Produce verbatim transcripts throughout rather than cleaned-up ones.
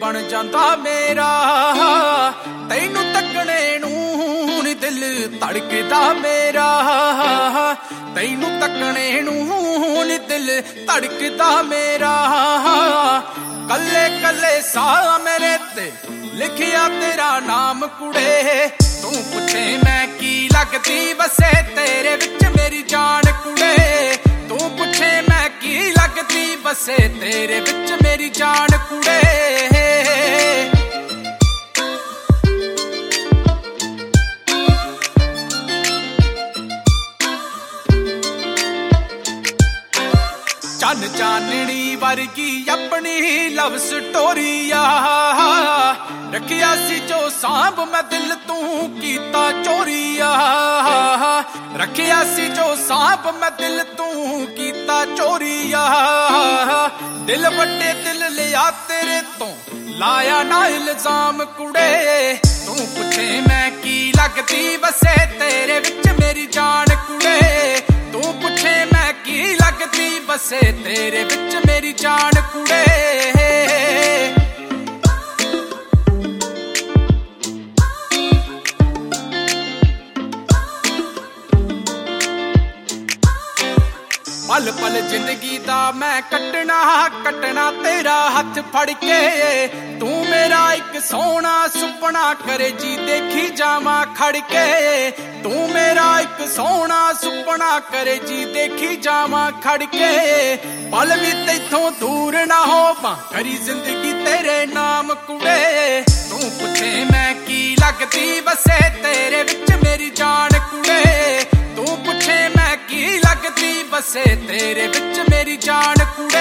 बन जांदा मेरा। तैनू तकने नू नी दिल धड़कदा मेरा, तैनू तकने नू नी दिल धड़कदा मेरा। कल्ले कल्ले सा मेरे ते लिखिया तेरा नाम कुड़े, तू पुछे मैं की लगदी वसे तेरे विच मेरी जान कुड़े। तू पुछे मैं की लगदी वसे तेरे विच मेरी जान कुड़े। चन चाननी वर्गी अपनी लव स्टोरी आ, रखिया सी जो सांभ मैं दिल तू कीता चोरी आ। रखिया सी जो सांभ मैं दिल तू कीता चोरी आ। दिल वड्डे दिल लिया तेरे तो लाया ना इल्जाम कुड़े। तू पुछे मैं की लगदी वसे तेरे विच मेरी जान कुड़े। तू पुछे मैं की लगदी वसे तेरे विच मेरी जान कुड़े। पल पल जिंदगी दा मैं कटना कटना तेरा हथ फड़ के। तू मेरा एक सोना सुपना करे जी देखी जावा खड़ के। तू मेरा एक सोना सुपना करे जी देखी जावा खड़ के। पल भी तैथों दूर ना हो पा करी जिंदगी तेरे नाम कुड़े। तू पुछे मैं की लगदी वसे तेरे विच मेरी जान कुड़े। तू पुछे मैं की लगदी वसे तेरे विच मेरी जान कुड़े।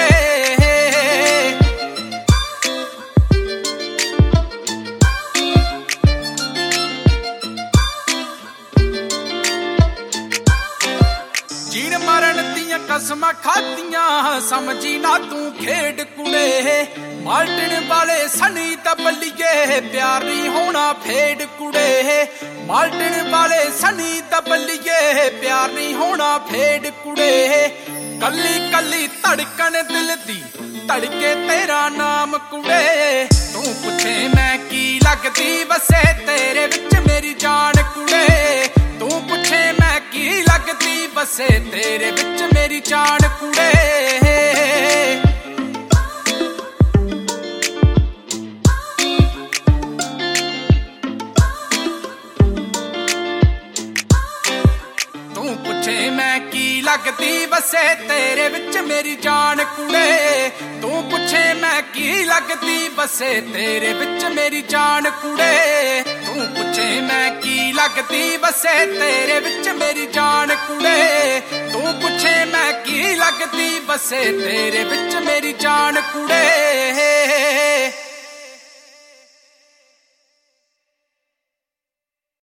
जीण मरण दियां कसमां खादियां समझी ना तू खेड कुड़े। माल्टन वाले सनी दा बल्लिए प्यार नहीं होना फेड कुड़े। माल्टन वाले सनी दा बल्लिए प्यार नहीं होना फेड कुड़े। कल्ली कल्ली धड़कन दिल दी धड़के तेरा नाम कुड़े। तू पुछे मैं की लगदी वसे तेरे विच मेरी जान कुड़े। तू पुछे मैं की लगदी वसे तेरे विच मेरी जान कुड़े। मैं की लगदी वसे तेरे विच मेरी जान कुड़े। तू पुछे मैं की लगदी वसे तेरे विच मेरी जान कुड़े। तू पुछे मैं की लगदी वसे तेरे विच मेरी जान कुड़े। तू पुछे मैं की लगदी वसे तेरे विच मेरी जान कुड़े।